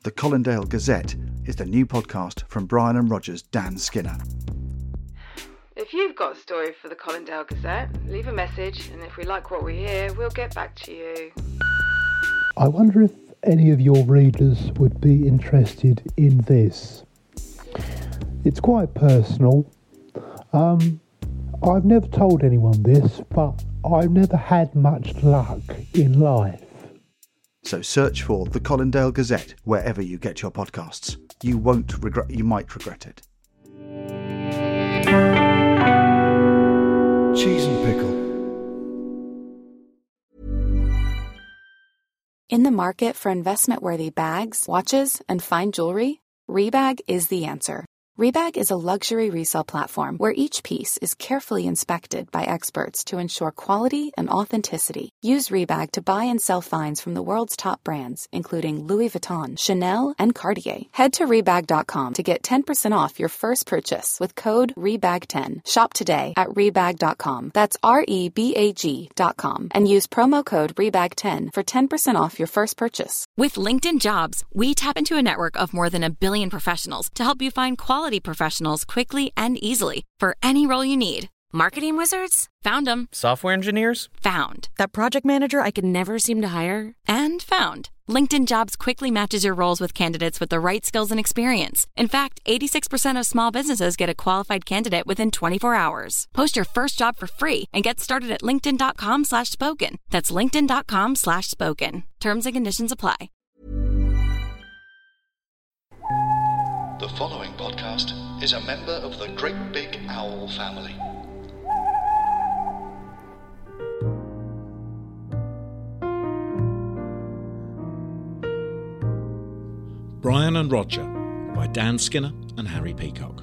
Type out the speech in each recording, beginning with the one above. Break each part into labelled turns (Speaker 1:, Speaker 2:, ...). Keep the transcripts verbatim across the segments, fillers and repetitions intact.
Speaker 1: The Colindale Gazette is the new podcast from Brian and Roger's Dan Skinner.
Speaker 2: If you've got a story for the Colindale Gazette, leave a message, and if we like what we hear, we'll get back to you.
Speaker 3: I wonder if any of your readers would be interested in this. It's quite personal. Um, I've never told anyone this, but I've never had much luck in life.
Speaker 1: So search for The Colindale Gazette wherever you get your podcasts. You won't regret, you might regret it. Cheese and pickle.
Speaker 4: In the market for investment-worthy bags, watches, and fine jewelry, Rebag is the answer. Rebag is a luxury resale platform where each piece is carefully inspected by experts to ensure quality and authenticity. Use Rebag to buy and sell finds from the world's top brands, including Louis Vuitton, Chanel, and Cartier. Head to Rebag dot com to get ten percent off your first purchase with code R E B A G ten. Shop today at Rebag dot com. That's R E B A G dot com. And use promo code R E B A G ten for ten percent off your first purchase.
Speaker 5: With LinkedIn Jobs, we tap into a network of more than a billion professionals to help you find quality professionals quickly and easily for any role you need. Marketing wizards? Found them.
Speaker 6: Software engineers?
Speaker 5: Found. That project manager I could never seem to hire? And found. LinkedIn Jobs quickly matches your roles with candidates with the right skills and experience. In fact, eighty-six percent of small businesses get a qualified candidate within twenty-four hours. Post your first job for free and get started at linkedin dot com slash spoken. That's linkedin dot com slash spoken. Terms and conditions apply.
Speaker 7: The following podcast is a member of the Great Big Owl family.
Speaker 8: Brian and Roger by Dan Skinner and Harry Peacock.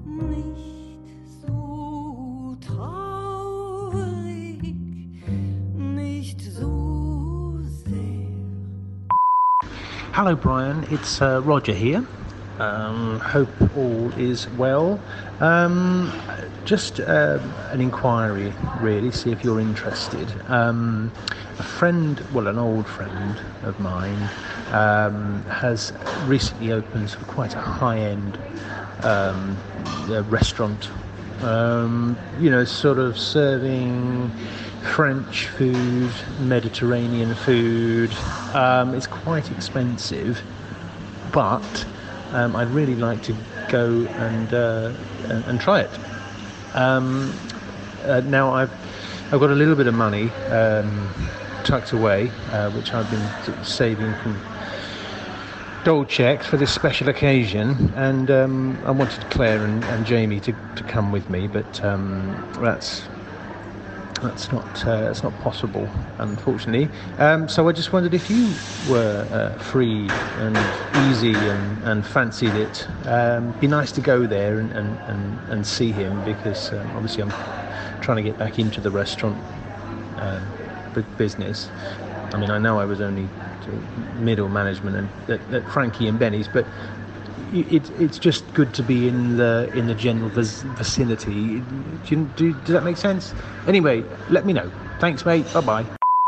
Speaker 9: Hello Brian, it's uh, Roger here. Um, hope all is well. Um, just uh, an inquiry, really, see if you're interested. Um, a friend, well, an old friend of mine, um, has recently opened sort of quite a high-end um, uh, restaurant. Um, you know, sort of serving French food, Mediterranean food. Um, it's quite expensive, but Um, I'd really like to go and uh, and, and try it. Um, uh, now I've I've got a little bit of money um, tucked away, uh, which I've been sort of saving from Dole checks for this special occasion, and um, I wanted Claire and, and Jamie to, to come with me, but um, that's that's not uh, that's not possible, unfortunately. Um, so I just wondered if you were uh, free and easy and, and fancied it. Um, be nice to go there and, and, and, and see him, because um, obviously I'm trying to get back into the restaurant uh, business. I mean, I know I was only middle management and at, at Frankie and Benny's, but it, it's just good to be in the in the general vicinity. Do you, do, does that make sense? Anyway, let me know. Thanks, mate. Bye bye.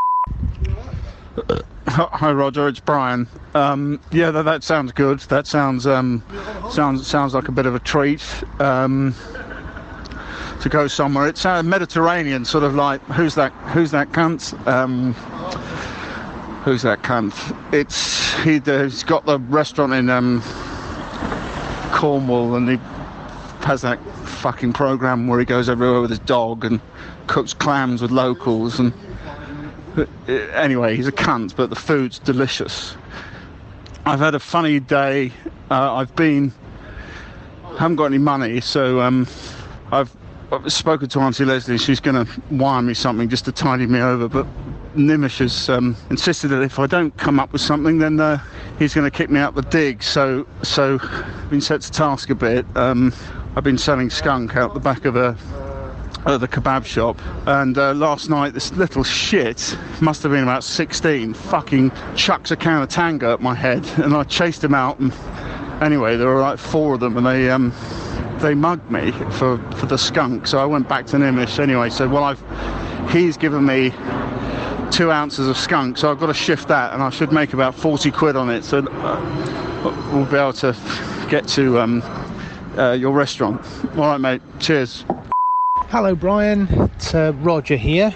Speaker 10: Hi, Roger. It's Brian. Um, yeah, that, that sounds good. That sounds um, sounds sounds like a bit of a treat. Um, to go somewhere. It's uh, Mediterranean, sort of like who's that? Who's that cunt? Um, who's that cunt? It's he, uh, he's got the restaurant in um, Cornwall, and he has that fucking program where he goes everywhere with his dog and cooks clams with locals. And uh, anyway, he's a cunt, but the food's delicious. I've had a funny day. Uh, I've been, haven't got any money, so um, I've. I've spoken to Auntie Leslie. She's going to wire me something just to tidy me over, but Nimish has um, insisted that if I don't come up with something, then uh, he's going to kick me out the dig. So, so I've been set to task a bit. Um, I've been selling skunk out the back of a of the kebab shop, and uh, last night this little shit, must have been about sixteen, fucking chucks a can of Tanga at my head, and I chased him out. And anyway, there were like four of them, and they. Um, They mugged me for, for the skunk, so I went back to Nimish anyway. So well, I've he's given me two ounces of skunk, so I've got to shift that, and I should make about forty quid on it. So uh, we'll be able to get to um, uh, your restaurant. All right, mate. Cheers.
Speaker 9: Hello, Brian. It's uh, Roger here.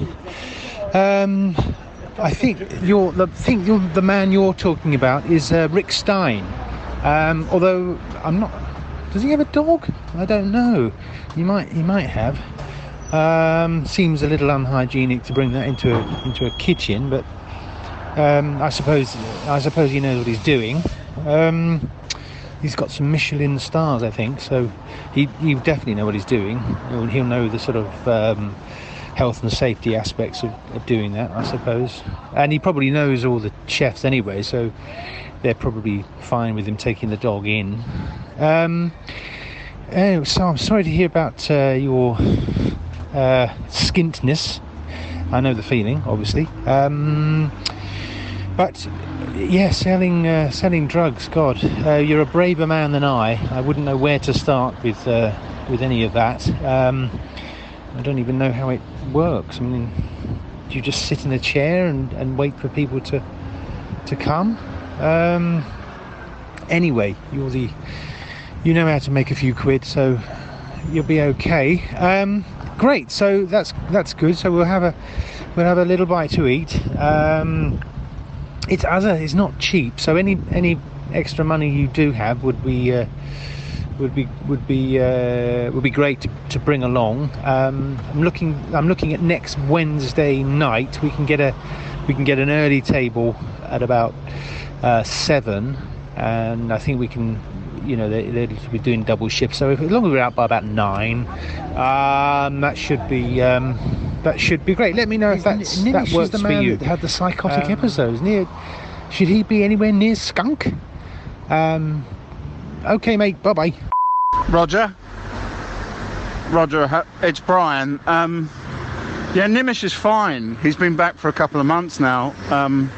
Speaker 9: Um, I think you're the think you're the man you're talking about is uh, Rick Stein. Um, although I'm not. Does he have a dog? I don't know. He might. He might have. Um, seems a little unhygienic to bring that into a, into a kitchen, but um, I suppose I suppose he knows what he's doing. Um, he's got some Michelin stars, I think, so he he definitely know what he's doing. He'll, he'll know the sort of um, health and safety aspects of, of doing that, I suppose. And he probably knows all the chefs anyway, so they're probably fine with him taking the dog in. Um, oh, so I'm sorry to hear about uh, your uh, skintness. I know the feeling, obviously. Um, but yeah, selling uh, selling drugs. God, uh, you're a braver man than I. I wouldn't know where to start with uh, with any of that. Um, I don't even know how it works. I mean, do you just sit in a chair and, and wait for people to to come? Um, anyway, you're the you know how to make a few quid, so you'll be okay. Um, great. So that's that's good. So we'll have a we'll have a little bite to eat. Um, it's as a, it's not cheap. So any any extra money you do have would be uh, would be would be uh, would be great to, to bring along. Um, I'm looking I'm looking at next Wednesday night. We can get a we can get an early table at about uh, seven, and I think we can. You know, they, they'll be doing double shifts, so if, as long as we're out by about nine, um, that should be um, that should be great. Let me know if that's, N- that works the man for you. That had the psychotic um, episodes. Near, should he be anywhere near Skunk? Um, okay, mate. Bye bye.
Speaker 10: Roger. Roger, it's Brian. Um, yeah, Nimish is fine. He's been back for a couple of months now. Um,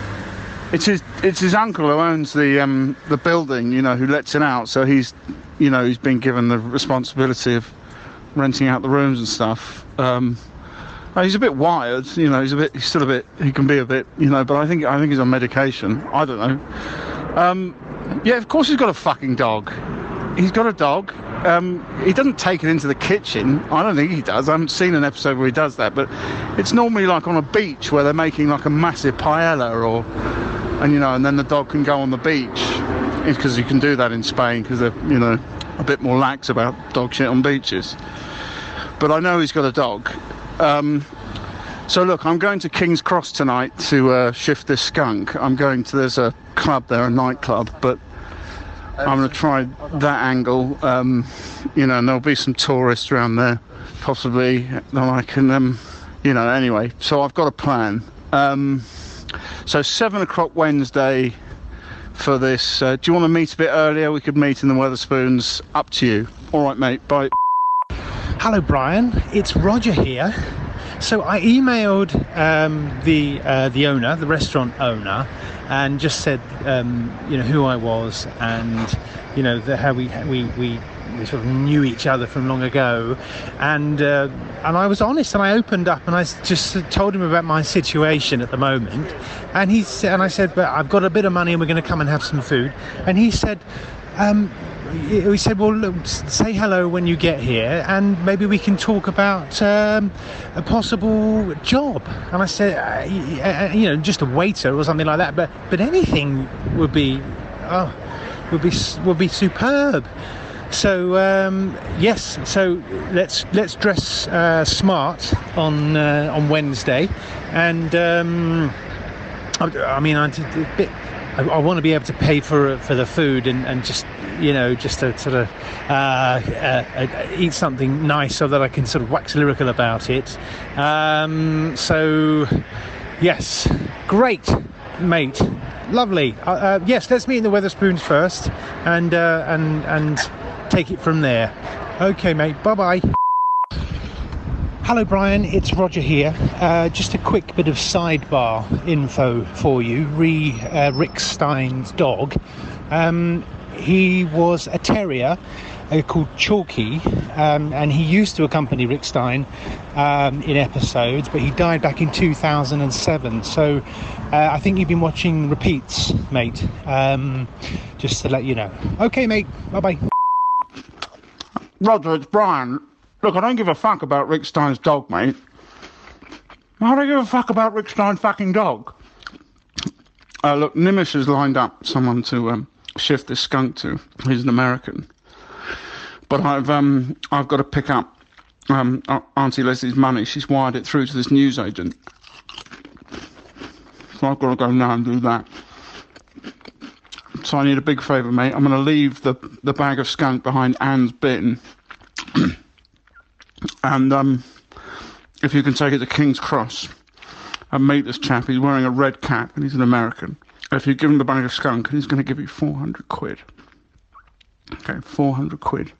Speaker 10: It's his it's his uncle who owns the um the building, you know, who lets it out. So he's, you know, he's been given the responsibility of renting out the rooms and stuff. Um, he's a bit wired, you know. He's a bit he's still a bit he can be a bit, you know. But I think I think he's on medication. I don't know. Um, yeah, of course he's got a fucking dog. He's got a dog. Um, he doesn't take it into the kitchen. I don't think he does. I haven't seen an episode where he does that. But it's normally like on a beach where they're making like a massive paella or. And, you know, and then the dog can go on the beach, because you can do that in Spain, because they're, you know, a bit more lax about dog shit on beaches. But I know he's got a dog. Um, so, look, I'm going to King's Cross tonight to uh, shift this skunk. I'm going to, there's a club there, a nightclub, but I'm going to try that angle, um, you know, and there'll be some tourists around there, possibly, that I can, um, you know, anyway. So I've got a plan. Um... So seven o'clock Wednesday for this. Uh, do you want to meet a bit earlier? We could meet in the Wetherspoons. Up to you. All right, mate. Bye.
Speaker 9: Hello, Brian. It's Roger here. So I emailed um, the uh, the owner, the restaurant owner, and just said, um, you know, who I was, and you know, the, how we we we. we sort of knew each other from long ago, and uh, and I was honest, and I opened up, and I just told him about my situation at the moment, and he said, and I said, but I've got a bit of money, and we're going to come and have some food, and he said, um, he said, well, look, say hello when you get here, and maybe we can talk about um, a possible job. And I said, uh, you know, just a waiter or something like that, but but anything would be, oh, would be would be superb. So um, yes, so let's let's dress uh, smart on uh, on Wednesday, and um, I, I mean, I, a bit, I, I want to be able to pay for for the food and, and just you know just to sort of uh, uh, uh, eat something nice so that I can sort of wax lyrical about it. Um, so yes, great, mate, lovely. Uh, uh, yes, let's meet in the Wetherspoons first, and uh, and and. take it from there. Okay, mate. Bye bye. Hello, Brian. It's Roger here. Uh, just a quick bit of sidebar info for you. Re uh, Rick Stein's dog. Um, he was a terrier uh, called Chalky, um, and he used to accompany Rick Stein um, in episodes, but he died back in two thousand seven. So uh, I think you've been watching repeats, mate, um, just to let you know. Okay, mate, bye-bye.
Speaker 10: Roger, it's Brian. Look, I don't give a fuck about Rick Stein's dog, mate. I don't give a fuck about Rick Stein's fucking dog. Uh, look, Nimish has lined up someone to um, shift this skunk to. He's an American. But I've um I've got to pick up um Auntie Leslie's money. She's wired it through to this newsagent. So I've got to go now and do that. So I need a big favour, mate. I'm going to leave the, the bag of skunk behind Anne's bin. and um, if you can take it to King's Cross and meet this chap. He's wearing a red cap and he's an American. If you give him the bag of skunk, he's going to give you four hundred quid. Okay, four hundred quid.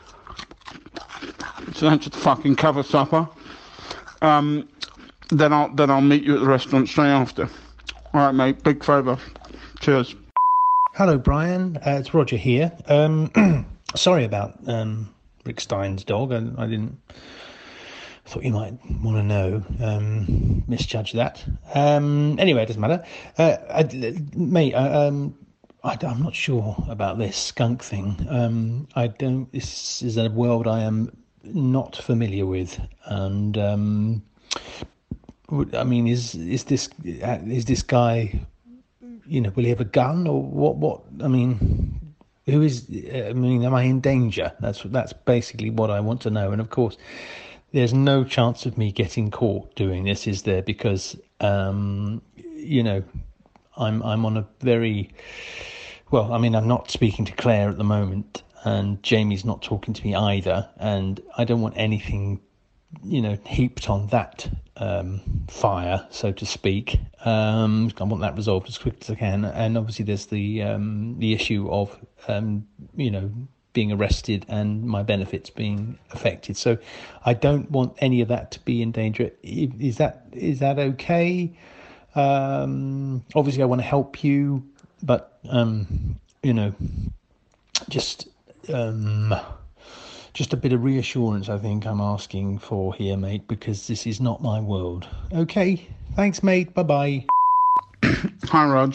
Speaker 10: So that's a fucking cover supper. Um, then I'll then I'll meet you at the restaurant straight after. All right, mate. Big favour. Cheers.
Speaker 9: Hello, Brian. Uh, it's Roger here. Um, sorry about um, Rick Stein's dog. I, I didn't. Thought you might want to know. Um, misjudge that. Um, anyway, it doesn't matter. Uh, I, mate, I, um, I, I'm not sure about this skunk thing. Um, I don't. This is a world I am not familiar with, and um, I mean, is is this is this guy? You know, will he have a gun or what? What I mean, who is? I mean, am I in danger? That's that's basically what I want to know. And of course, there's no chance of me getting caught doing this, is there? Because um, you know, I'm I'm on a very well. I mean, I'm not speaking to Claire at the moment, and Jamie's not talking to me either, and I don't want anything, you know, heaped on that um, fire, so to speak. Um, I want that resolved as quick as I can. And obviously there's the um, the issue of, um, you know, being arrested and my benefits being affected. So I don't want any of that to be in danger. Is that is that okay? Um, obviously I want to help you, but, um, you know, just... Um, Just a bit of reassurance, I think I'm asking for here, mate, because this is not my world. Okay, thanks, mate. Bye-bye.
Speaker 10: Hi, Rog.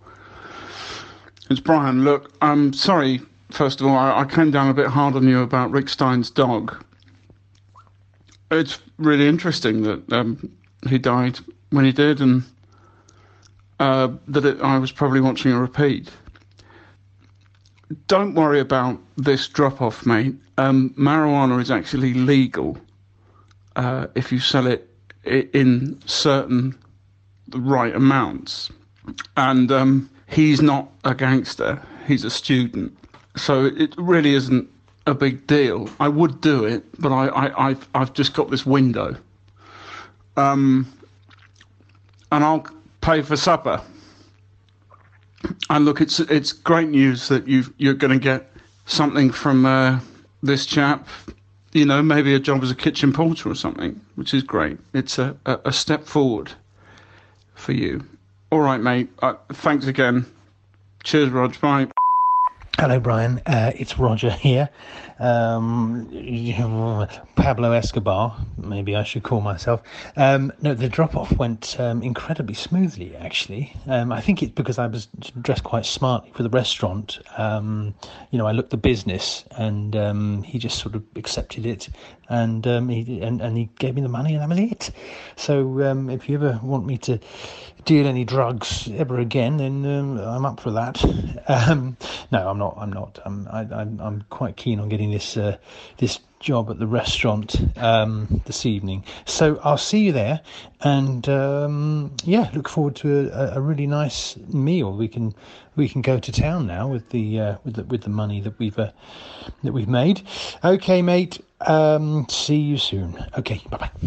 Speaker 10: It's Brian. Look, I'm sorry, first of all, I, I came down a bit hard on you about Rick Stein's dog. It's really interesting that um, he died when he did, and uh, that it, I was probably watching a repeat. Don't worry about this drop-off, mate. Um, marijuana is actually legal uh, if you sell it in certain right amounts. And um, he's not a gangster. He's a student. So it really isn't a big deal. I would do it, but I, I, I've, I've just got this window. Um, and I'll pay for supper. And look, it's it's great news that you you're going to get something from uh, this chap. You know, maybe a job as a kitchen porter or something, which is great. It's a, a, a step forward for you. All right, mate. Uh, thanks again. Cheers, Rog. Bye.
Speaker 9: Hello, Brian. Uh, it's Roger here. Um, Pablo Escobar, maybe I should call myself. Um, no, the drop-off went um, incredibly smoothly, actually. Um, I think it's because I was dressed quite smartly for the restaurant. Um, you know, I looked the business, and um, he just sort of accepted it, and um, he and, and he gave me the money, and that was it. So um, if you ever want me to deal any drugs ever again, then um, I'm up for that. Um, no, I'm not. I'm not. I'm. I, I'm. I'm quite keen on getting this uh, this job at the restaurant um, this evening. So I'll see you there, and um, yeah, look forward to a, a really nice meal. We can we can go to town now with the uh, with the with the money that we've uh, that we've made. Okay, mate. Um, see you soon. Okay. Bye bye.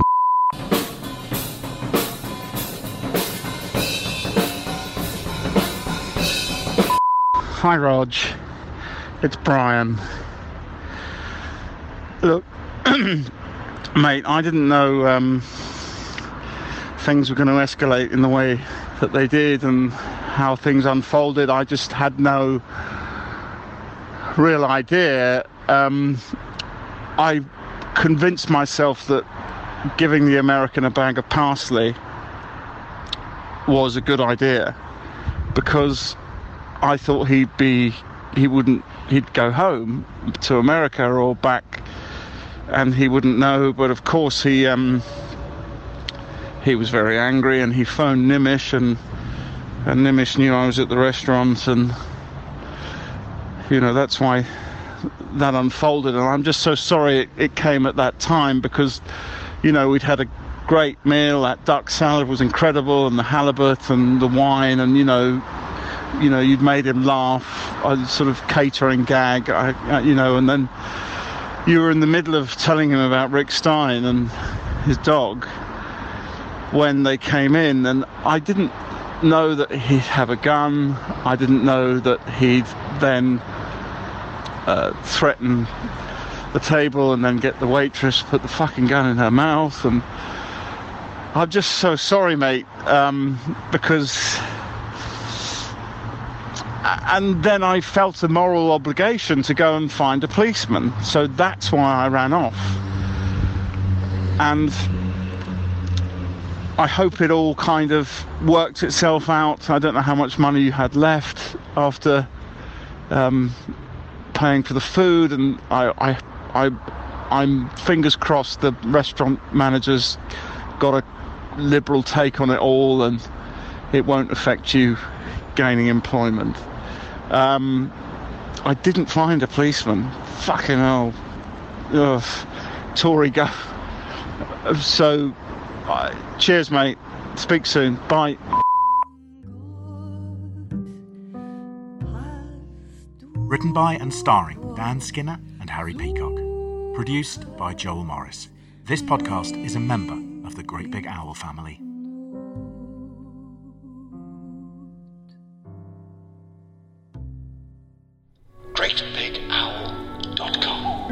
Speaker 10: Hi, Rog. It's Brian. Look, mate, I didn't know um, things were going to escalate in the way that they did and how things unfolded. I just had no real idea, um, I convinced myself that giving the American a bag of parsley was a good idea, because I thought he'd be, he wouldn't, he'd go home to America or back, and he wouldn't know. But of course he, um, he was very angry, and he phoned Nimish, and and Nimish knew I was at the restaurant, and you know, that's why that unfolded. And I'm just so sorry it, it came at that time, because, you know, we'd had a great meal. That duck salad was incredible, and the halibut and the wine, and you know, you know, you'd made him laugh. I was sort of catering gag, I, I, you know, and then you were in the middle of telling him about Rick Stein and his dog when they came in, and I didn't know that he'd have a gun. I didn't know that he'd then uh, threaten the table and then get the waitress to put the fucking gun in her mouth. And I'm just so sorry, mate, um, because... And then I felt a moral obligation to go and find a policeman. So that's why I ran off. And I hope it all kind of worked itself out. I don't know how much money you had left after um, paying for the food, and I, I, I, I'm fingers crossed the restaurant manager's got a liberal take on it all, and it won't affect you gaining employment. Um, I didn't find a policeman. Fucking hell. Ugh. Tory go. So, uh, cheers, mate. Speak soon. Bye.
Speaker 8: Written by and starring Dan Skinner and Harry Peacock. Produced by Joel Morris. This podcast is a member of the Great Big Owl family.
Speaker 7: great big owl dot com.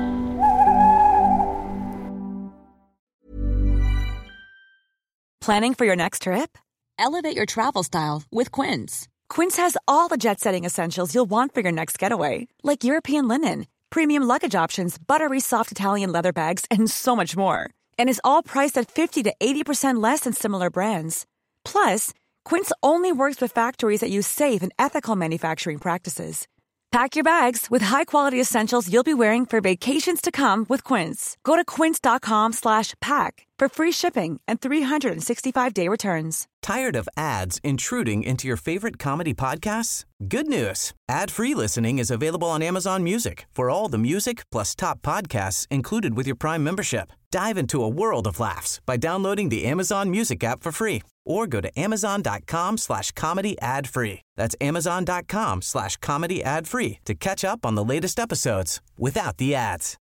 Speaker 5: Planning for your next trip? Elevate your travel style with Quince. Quince has all the jet-setting essentials you'll want for your next getaway, like European linen, premium luggage options, buttery soft Italian leather bags, and so much more. And is all priced at fifty to eighty percent less than similar brands. Plus, Quince only works with factories that use safe and ethical manufacturing practices. Pack your bags with high-quality essentials you'll be wearing for vacations to come with Quince. Go to quince.com slash pack for free shipping and three sixty-five day returns.
Speaker 6: Tired of ads intruding into your favorite comedy podcasts? Good news. Ad-free listening is available on Amazon Music for all the music plus top podcasts included with your Prime membership. Dive into a world of laughs by downloading the Amazon Music app for free or go to amazon.com slash comedy ad free. That's amazon.com slash comedy ad free to catch up on the latest episodes without the ads.